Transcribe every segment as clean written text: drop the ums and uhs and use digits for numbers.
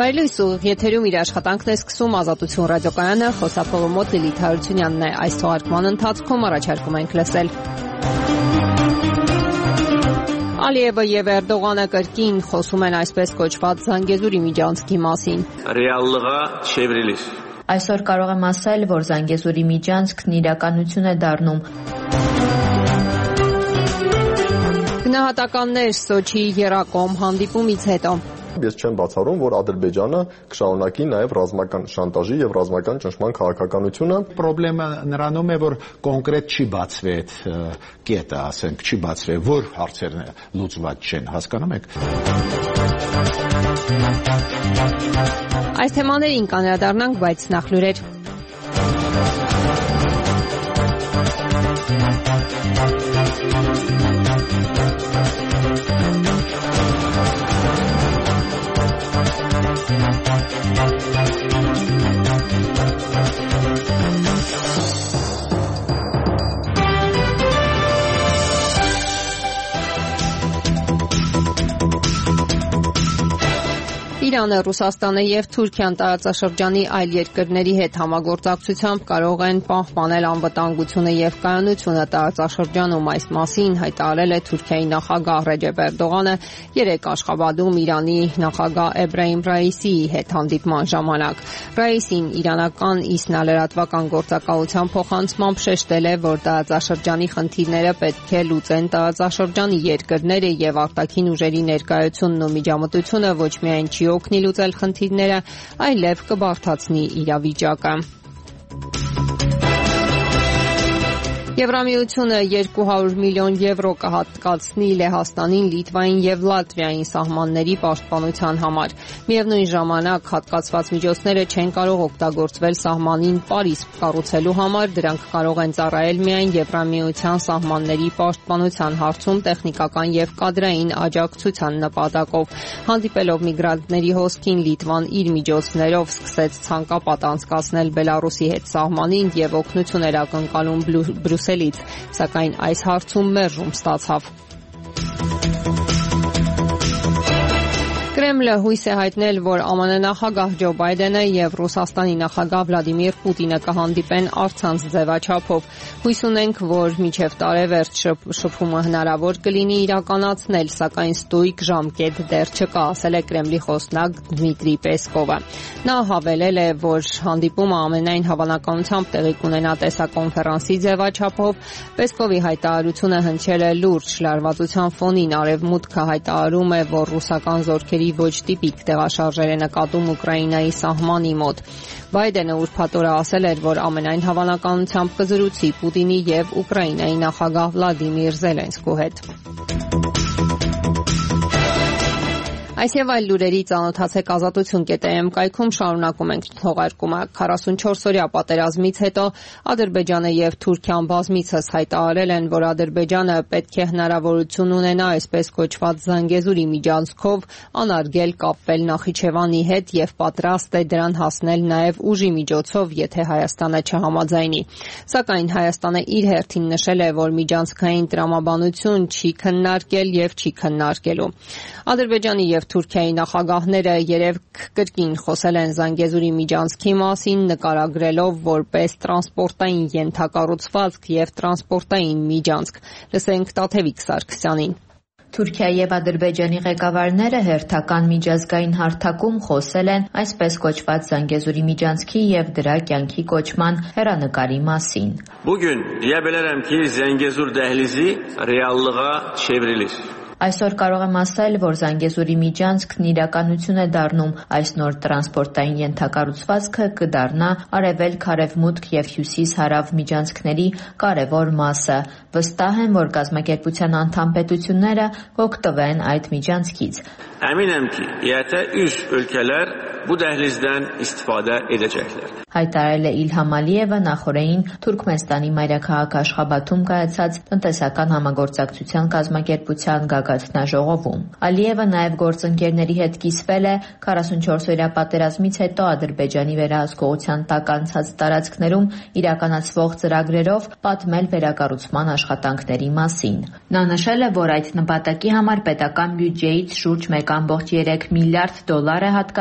Բարելույս ուղիղ եթերում իր աշխատանքն է սկսում Ազատություն ռադիոկայանը, խոսափողը մոտ Լիլիթ Հարությունյանն է։ Այս թողարկման ընթացքում առաջարկում ենք լսել. Ալիևը եւ Էրդողանը կրկին խոսում են այսպես կոչված Զանգեզուրի միջանցքի մասին։ Ռեալլղա չևրիլիս։ Այսօր կարող եմ ասել, որ Զանգեզուրի միջանցքն իրականություն է դառնում։ Գնահատականներ Սոչի եռակոմ հանդիպումից հետո։ Ես չեմ բացառում, որ Ադրբեջանը կշարունակի նաև ռազմական շանտաժի եւ ռազմական ճնշման քաղաքականությունը։ Պրոբլեմը նրանում է, որ կոնկրետ չի բացվի այդ կետը, ասենք, չի բացվի, որ հարցերն լուծված չեն, հասկանում եք։ Այս թեմաներին կանրադառնանք, բայց նախ լուրեր։ Իրանը, Ռուսաստանը եւ Թուրքիան տարածաշրջանի այլ երկրների հետ համագործակցությամբ կարող են պահպանել անվտանգությունը եւ կայունությունը տարածաշրջանում։ Այս մասին հայտարարել է Թուրքիայի նախագահ Ռեջեփ Էրդողանը երեկ Աշխաբադում Իրանի նախագահ Էբրահիմ Ռայիսիի հետ հանդիպման ժամանակ։ Ռայիսին իրանական ԻՍՆԱ լրատվական գործակալության փոխանցմամբ շեշտել է, որ տարածաշրջանի խնդիրները պետք է լուծեն տարածաշրջանի երկրները եւ արտաքին ուժերի ներկայությունն ու միջամտությունը ոչ միայն չի օգնի լուծել խնդիրները, այլև կբարդացնի իրավիճակը։ Եվրամիությունը 200 միլիոն եվրո կհատկացնի Լեհաստանին, Լիտվային եւ Լատվիային սահմանների պաշտպանության համար։ Միևնույն ժամանակ հատկացված միջոցները չեն կարող օգտագործվել սահմանին Պարիս կառուցելու համար, դրանք կարող են ծառայել միայն Եվրամիության սահմանների պաշտպանության հարցում տեխնիկական եւ կադրային աջակցության նպատակով։ Հանդիպելով միգրանտների հոսքին, Լիտվան իր միջոցներով սկսեց ցանկապատ անցկացնել Բելարուսի հետ սահմանին եւ օգնություն էր ակնկալում Բրյուսելից, սակայն այս հարցում մերժում ստացավ։ Կրեմլը հույս է հայտնել, որ ԱՄՆ նախագահ Ջո Բայդենը եւ Ռուսաստանի նախագահ Վլադիմիր Պուտինը կհանդիպեն առցանց ձևաչափով։ Հույս ունենք, որ մինչև տարեվերջ շփումը հնարավոր կլինի իրականացնել, սակայն ստույգ ժամկետ դեռ չկա, ասել է Կրեմլի խոսնակ Դմիտրի Պեսկովը։ Նա հավելել է, որ հանդիպումը ամենայն հավանականությամբ տեղի կունենա տեսակոնֆերանսի ձևաչափով։ Պեսկովի հայտարարությունը հնչել է լուրջ լարվածության ֆոնին։ Արևմուտքը հայտարարում է, որ ռուսական զորքերի ոչ տիպիկ տեղաշարժեր է նկատում Ուկրաինայի սահմանի մոտ։ Բայդենը ուրբաթ օրը ասել էր, որ ամենայն հավանականությամբ կզրուցի Պուտինի եւ Ուկրաինայի նախագահ Վլադիմիր Զելենսկու հետ։ Այս եւ այլ լուրերի ծանոթացեք Ազատություն.am կայքում, շարունակում ենք թողարկումը։ 44-օրյա պատերազմից հետո Ադրբեջանը եւ Թուրքիան բազմիցս հայտարարել են, որ Ադրբեջանը պետք է հնարավորություն ունենա այսպես կոչված Զանգեզուրի միջանցքով անարգել կապվել Նախիջևանի հետ եւ պատրաստ է դրան հասնել նաեւ ուժի միջոցով, եթե Հայաստանը չհամաձայնի։ Սակայն Հայաստանը իր հերթին նշել է, որ միջանցքային տրամաբանություն չի քննարկել եւ չի քննարկելու։ Ադրբեջանի եւ Թուրքիայի նախագահները երեւ կրկին խոսել են Զանգեզուրի միջանցքի մասին, նկարագրելով որպես տրանսպորտային ենթակառուցվածք եւ տրանսպորտային միջանցք։ Լսենք Տաթևիկ Սարգսյանին։ Թուրքիայի եւ Ադրբեջանի ղեկավարները հերթական միջազգային հարթակում խոսել են այսպես կոչված Զանգեզուրի միջանցքի եւ դրա կյանքի կոչման հեռանկարի մասին։ Bugün deyə bilərəm ki, Zəngəzur dəhlizi reallığa çevrilir. Այսօր կարող եմ ասել, որ Զանգեզուրի միջանցքն իրականություն է դառնում, այս նոր տրանսպորտային ենթակառուցվածքը կդառնա արևելք-արևմուտք եւ հյուսիս-հարավ միջանցքների կարևոր մասը։ Վստահ եմ, որ կազմակերպության անդամ պետությունները կօգտվեն այդ միջանցքից։ Əminəm ki, ET üzv ölkələr bu dəhlizdən istifadə edəcəklər. Հայտարարել է Իլհամ Ալիևը նախորդին Թուրքմենստանի մայրաքաղաք Աշխաբադում կայացած տնտեսական համագործակցության կազմակերպության գագաթնաժողովում։ Ալիևը նաև գործընկերների հետ կիսվել է 44-օրյա պատերազմից հետո Ադրբեջանի վերահսկողության տակ անցած տարածքներում իրականացվող ծրագրերով պատմել վերակառուցման աշխատանքների մասին։ Նա նշել է, որ այդ նպատակի համար պետական բյուջեից շուրջ 1.3 միլիարդ դոլար է հատկացվել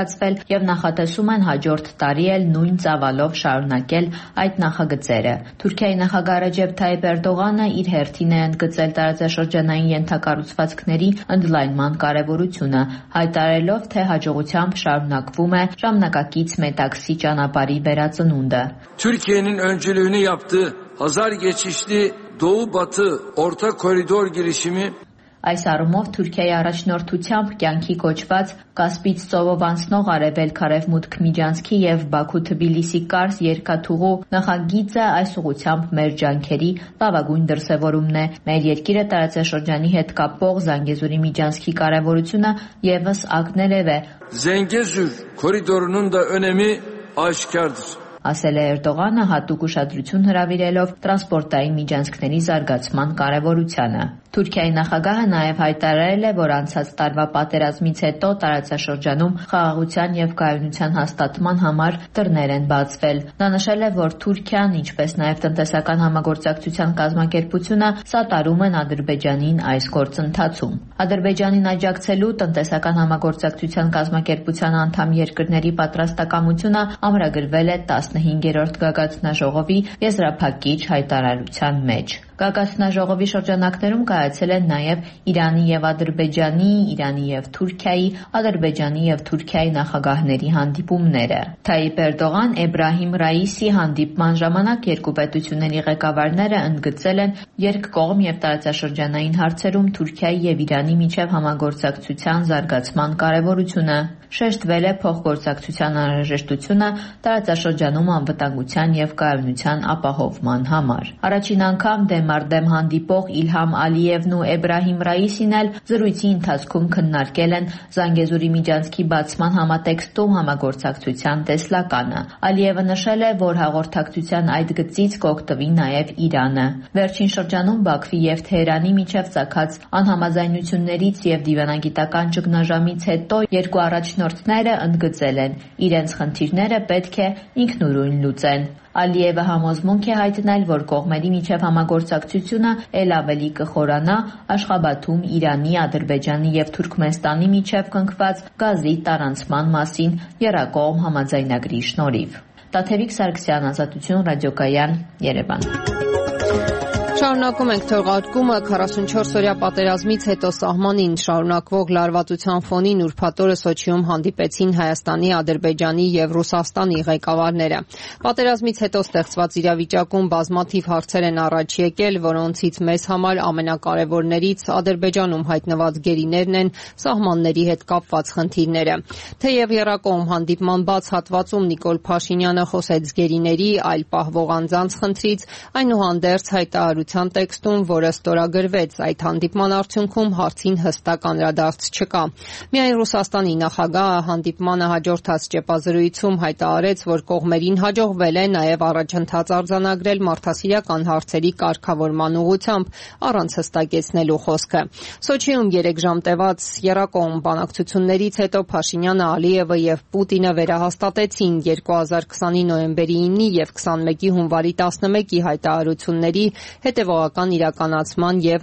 եւ նախատեսում են հաջորդ տարի էլ նույն ծավալով շարունակել այդ նախագծերը։ Թուրքիայի նախագահ Ռեջեփ Թայիփ Էրդողանը իր հերթին է ընդգծել տարածաշրջանային ենթակառուցվածքների ընդլայնման կարևորությունը, հայտարարելով, թե hաջողությամբ շարունակվում է ժամանակակից Մետաքսի ճանապարհի վերածնունդը։ Türkiye'nin öncülüğünü yaptığı Hazar geçişli Doğu-Batı Orta Koridor girişimi Այս առումով Թուրքիայի առաջնորդությամբ կյանքի կոչված Կասպից ծովով անցնող արևելք-արևմուտք միջանցքի եւ Բաքու-Թբիլիսի կարս երկաթուղու նախագիծը այս ուղղությամբ մեր ջանքերի լավագույն դրսևորումն է։ Մեր երկիրը տարածաշրջանի հետ կապող Զանգեզուրի միջանցքի կարևորությունը եւս ակներև է։ Zengezur koridorunun da önemi aşikardır. Ասել է Էրդողանը հատուկ ուշադրություն հրավիրելով տրանսպորտային միջանցքների զարգացման կարևորությանը։ Թուրքիայի նախագահը նաև հայտարարել է, որ անցած տարվա պատերազմից հետո տարածաշրջանում խաղաղության եւ կայունության հաստատման համար դռներ են բացվել։ Նա նշել է, որ Թուրքիան, ինչպես նաև տնտեսական համագործակցության կազմակերպությունը սատարում են Ադրբեջանին այս գործընթացում։ Ադրբեջանին աջակցելու տնտեսական համագործակցության կազմակերպության անդամ երկրների պատրաստակամությունը ամրագրվել է 15-րդ գագաթնաժողովի եզրափակիչ հայտարարության մեջ։ Գագաթնաժողովի շրջանակներում կայացել են նաև Իրանի եւ Ադրբեջանի, Իրանի եւ Թուրքիայի, Ադրբեջանի եւ Թուրքիայի նախագահների հանդիպումները։ Թայիփ Էրդողան, Էբրահիմ Ռայիսի հանդիպման ժամանակ երկու պետությունների ղեկավարները ընդգծել են երկկողմ եւ տարածաշրջանային հարցերում Թուրքիայի եւ Իրանի միջև համագործակցության զարգացման կարևորությունը։ Շեշտվել է փոխգործակցության անհրաժեշտությունը տարածաշրջանում անվտանգության եւ կայունության ապահովման համար։ Առաջին անգամ դեմ հանդիպող Իլհամ Ալիևն ու Էբրահիմ Ռայիսին էլ զրույցի ընթացքում քննարկել են Զանգեզուրի միջանցքի բացման համատեքստում համագործակցության տեսլականը։ Ալիևը նշել է, որ հաղորդակցության այդ գծից կօգտվի նաև Իրանը։ Վերջին շրջանում Բաքվի եւ Թեհրանի միջև ծագած անհամաձայնություններից եւ դիվանագիտական ճգնաժամից հետո երկու առաջնորդները ընդգծել են, իրենց խնդիրները պետք է ինքնուրույն լուծեն։ Ալիևը համոզմունք է հայտնել, որ կողմերի միջև համագործակցությունը ել ավելի կխորանա Աշխաբադում Իրանի, Ադրբեջանի եւ Թուրքմենստանի միջև կնքված գազի տարանցման մասին եռակողմ համաձայնագրի շնորհիվ։ Տաթևիկ Սարգսյան, Ազատություն, ռադիոկայան, Երևան։ Շարունակում ենք թողարկումը 44-օրյա պատերազմից հետո սահմանին շարունակվող լարվածության ֆոնին ուրբաթ օրը Սոչիում հանդիպեցին Հայաստանի, Ադրբեջանի եւ Ռուսաստանի ղեկավարները։ Պատերազմից հետո ստեղծված իրավիճակում բազմաթիվ հարցեր են առաջ եկել, որոնցից մեզ համար ամենակարևորներից Ադրբեջանում հայտնված գերիներն են սահմանների հետ կապված խնդիրները։ Թեև եռակողմ հանդիպման բաց հատվածում Նիկոլ Փաշինյանը խոսեց գերիների, այլ պահվող անձանց խնդրից, այնուհանդերձ հայտարարության տեքստում, որը ստորագրվեց այդ հանդիպման արդյունքում, հարցին հստակ անդրադարձ չկա։ Միայն Ռուսաստանի նախագահը հանդիպմանը հաջորդած ճեպազրույցում հայտարարեց, որ կողմերին հաջողվել է նաև առաջընթաց արձանագրել մարդասիրական հարցերի կարգավորման ուղղությամբ, առանց հստակեցնելու խոսքը։ Սոչիում 3 ժամ տևած եռակողմ բանակցություններից հետո Փաշինյանը, Ալիևը եւ Պուտինը վերահաստատեցին 2020-ի նոյեմբերի 9-ի եւ 21-ի հունվարի 11-ի հայտարարությունների հետևողական իրականացման եւ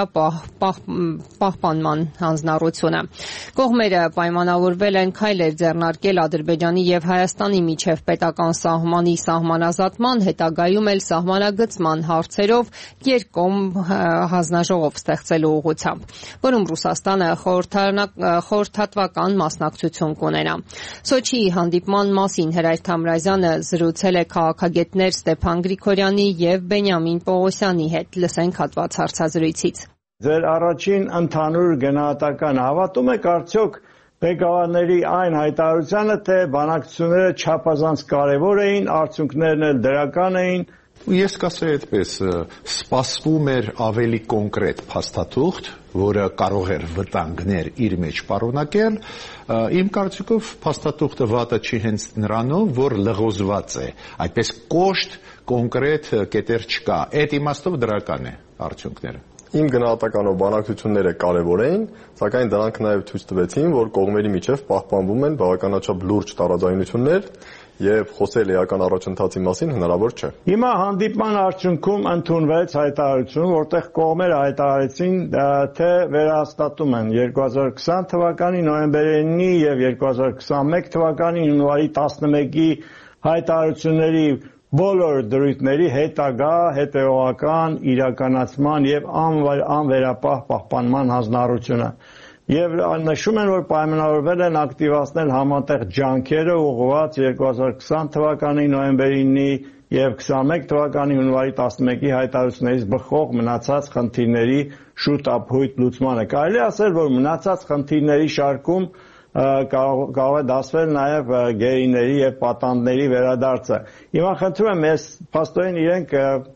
անվերապահպանման հանձնառությունը։ Կողմերը պայմանավորվել են քայլեր ձեռնարկել Ադրբեջանի եւ Հայաստանի միջև պետական սահմանի սահմանազատման, հետագայում էլ սահմանագծման հարցերով երկկողմ հանձնաժողով ստեղծելու ուղղությամբ, որում Ռուսաստանը խորհրդատվական մասնակցություն կունենա։ Սոչիի հանդիպման մասին Հրայր Թամրազյանը զրուցել է քաղաքագետներ Ստեփան Գրիգորյանի եւ Բենյամին Պողոսյանի հետ։ Լսենք հատված հարցազրույցից։ Ձեր առաջին ընդհանուր գնահատական հավատում եք արդյոք ղեկավարների այն հայտարարությանը, թե բանակցությունները չափազանց կարևոր էին, արդյունքներն էլ դրական էին։ Ես կասեի այդպես, սպասվում էր ավելի կոնկրետ փաստաթուղթ, որը կարող էր վտանգներ իր մեջ պարունակել։ Իմ կարծիքով փաստաթուղթը վատը չի հենց նրանով, որ լղոզված է, այդպես կոշտ կոնկրետ կետեր չկա։ Այդ իմաստով դրական է արդյունքները։ Իմ գնահատականով բանակցությունները կարևոր էին, սակայն դրանք նաև ցույց տվեցին, որ կողմերի միջև պահպանվում են բավականաչափ լուրջ տարաձայնություններ եւ խոսել էական առաջընթացի մասին հնարավոր չէ։ Հիմա հանդիպման արդյունքում ընդունվեց հայտարարություն, որտեղ կողմերը հայտարարեցին, թե վերահաստատում են 2020 թվականի նոյեմբերի եւ 2021 թվականի հունվարի 11-ի հայտարարությունների բոլոր դրույթների հետագա հետևողական իրականացման եւ անվերապահ պահպանման հանձնառությունը եւ նշում են, որ պայմանավորվել են ակտիվացնել համատեղ ջանքերը ուղղված 2020 թվականի նոյեմբերի 9-ի եւ 21 թվականի հունվարի 11-ի հայտարարություններից բխող մնացած խնդիրների շուտ ապհույթ լուծմանը։ Կարելի ասել, որ մնացած խնդիրների շարքում կարող է դասվել նաև գերիների եւ պատանդների վերադարձը։ Հիմա խնդրում եմ, ես փաստորեն իրենք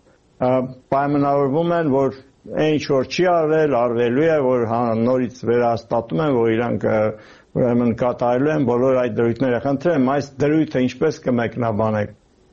պայմանավորվում են, որ ինչ որ չի արվել, արվելու է, որ նորից վերահաստատում են, որ իրանք ուրեմն կատարելու են բոլոր այդ դրույթները։ Խնդրում եմ, այս դրույթը ինչպես կմեկնաբանեք։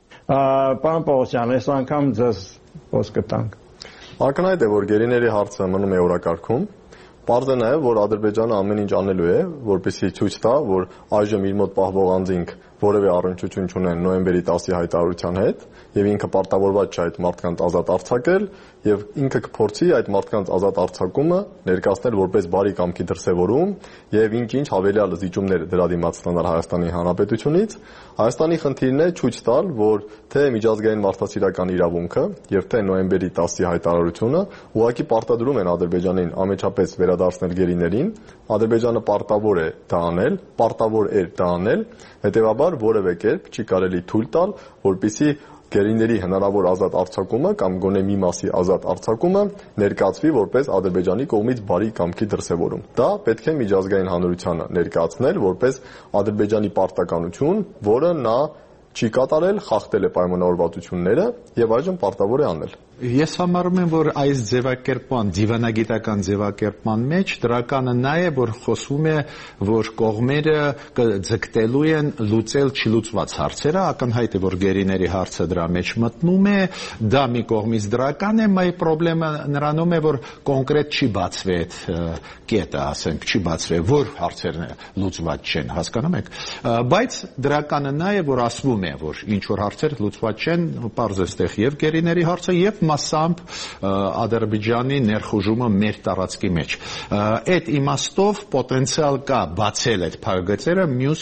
Պարոն Պողոսյան, այս անգամ ձեզ խոսքը տանք։ Ակնհայտ է, որ գերիների հարցը մնում է օրակարգում։ Պարզ է նաև, որ Ադրբեջանը ամեն ինչ անելու է, որպեսզի ցույց տա, որ այժմ իր մոտ պահվող անձինք որևէ առնչություն չունեն նոյեմբերի 10-ի հայտարարության հետ, եւ ինքը պարտավորված չէ այդ մարդկանց ազատ արձակել, եւ ինքը կփորձի այդ մարդկանց ազատ արձակումը ներկայացնել որպես բարի կամքի դրսևորում եւ ինչ-ինչ հավելյալ զիջումներ դրա դիմաց ստանալ Հայաստանի Հանրապետությունից։ Հայաստանի խնդիրն է ցույց տալ, որ թե միջազգային մարդասիրական իրավունքը եւ թե նոյեմբերի 10-ի հայտարարությունը ուղղակի պարտադրում են Ադրբեջանին ամեջապես վերադարձնել գերիներին, Ադրբեջանը պարտավոր է դա անել, պարտավոր էր դա անել, հետեւաբար որևէ կերպ չի կարելի թույլ տալ, որպեսզի գերիների հնարավոր ազատ արձակումը կամ գոնե մի մասի ազատ արձակումը ներկայացվի որպես Ադրբեջանի կողմից բարի կամքի դրսևորում։ Դա պետք է միջազգային հանրությանը ներկայացնել որպես Ադրբեջանի պարտականություն, որը նա չի կատարել, խախտել է պայմանավորվածությունները եւ այժմ պարտավոր է անել։ Ես համարում եմ, որ այս ձևակերպման, դիվանագիտական ձևակերպման մեջ դրականը նա է, որ խոսվում է, որ կողմերը ձգտելու են լուծել չլուծված հարցերը, ակնհայտ է, որ գերիների հարցը դրա մեջ մտնում է, դա մի կողմից դրական է, մայ պրոբլեմը նրանում է, որ կոնկրետ չի բացվի այդ կետը, ասենք, չի բացվի, որ հարցերն լուծված չեն, հասկանում եք, բայց դրականը նա է, որ ասվում է, որ ինչ որ հարցեր լուծված չեն, պարզ է ստեղ եւ գերիների հարցը եւ մասամբ Ադրբեջանի ներխուժումը մեր տարածքի մեջ։ Այդ իմաստով պոտենցիալ կա բացել այդ փակագծերը մյուս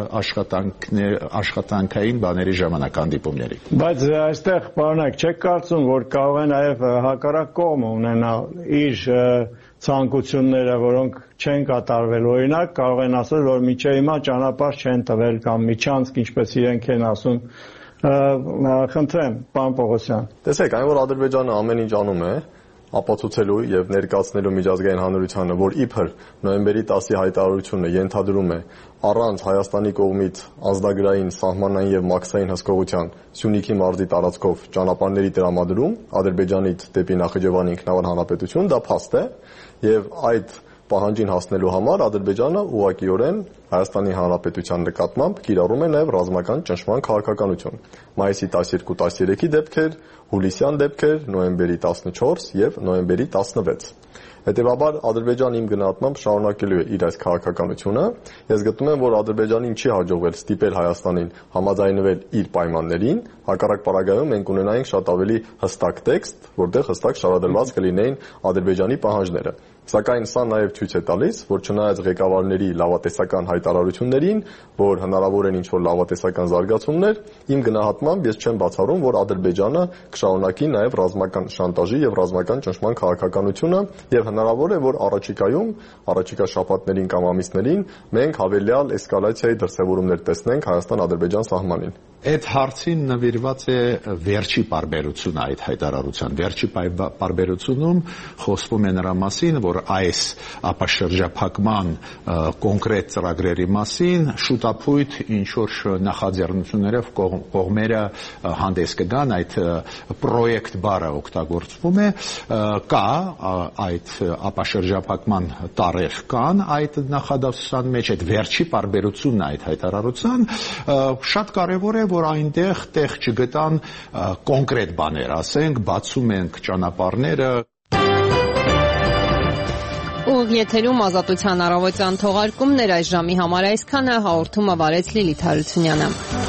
աշխատանքային բաների ժամանակ հանդիպումների։ Բայց այստեղ պարոնակ չեք կարծում, որ կարող է նաև հակառակ կողմը ունենալ իր ցանկությունները, որոնք չեն կատարվել։ Օրինակ կարող են ասել, որ միջև հիմա ճանապարհ չեն տվել կամ միջանցք, ինչպես իրենք են ասում, խնդրեմ, պարոն Պողոսյան։ Տեսեք, այն որ Ադրբեջանը ամեն ինչ անում է, ապացուցելու եւ ներկայացնելու միջազգային հանրությանը, որ իբր նոյեմբերի 10-ի հայտարարությունը ենթադրում է առանց Հայաստանի կողմից ազգագրային, սահմանային եւ մաքսային հսկողության Սյունիքի մարզի տարածքով ճանապարհների տրամադրում Ադրբեջանից դեպի Նախիջևանի ինքնավար հանրապետություն, դա փաստ է եւ այդ պահանջին հասնելու համար Ադրբեջանը ուղղակիորեն Հայաստանի Հանրապետության նկատմամբ կիրառում է նաև ռազմական ճնշման քաղաքականություն։ Մայիսի 12-13-ի դեպքեր, հուլիսյան դեպքեր, նոյեմբերի 14 եւ նոյեմբերի 16։ Հետևաբար Ադրբեջանը իմ գնահատմամբ շարունակելու է իր այս քաղաքականությունը։ Ես գտնում եմ, որ Ադրբեջանին չի հաջողվել ստիպել Հայաստանին համաձայնվել իր պայմաններին, հակառակ պարագայում մենք ունենայինք շատ ավելի հստակ տեքստ, որտեղ հստակ շարադրված կլինեին Ադրբեջանի պահանջները։ Սակայն սա նաև ցույց է տալիս, որ չնայած ղեկավարների լավատեսական հայտարարություններին, որ հնարավոր են ինչ-որ լավատեսական զարգացումներ, իմ գնահատմամբ ես չեմ բացառում, որ Ադրբեջանը կշարունակի նաև ռազմական շանտաժի եւ ռազմական ճնշման քաղաքականությունը եւ հնարավոր է, որ առաջիկա շաբաթներին կամ ամիսներին մենք հավելյալ էսկալացիայի դրսևորումներ տեսնենք Հայաստան-Ադրբեջան սահմանին։ Այդ հարցին նվիրված է վերջի պարբերությունը այդ հայտարարության։ Վերջի պարբերությունում խոսվում է նրա մասին, որ այս ապաշրջափակման կոնկրետ ծրագրերի մասին շուտապույտ ինչ-որ նախաձեռնություններով կողմերը հանդես կգան, այդ պրոյեկտ բառը օգտագործվում է, կա այդ ապաշրջափակման տարեր կան այդ նախադասության մեջ, այդ վերջի պարբերությունն այդ հայտարարության, շատ կարևոր է, որ այնտեղ տեղ չգտան կոնկրետ բաներ, ասենք, բացում ենք ճանապարհները Ուղիղ եթերում Ազատության առավոտյան թողարկումներ այս ժամի համար այսքանը, հաղորդումը վարեց Լիլիթ Հարությունյանը։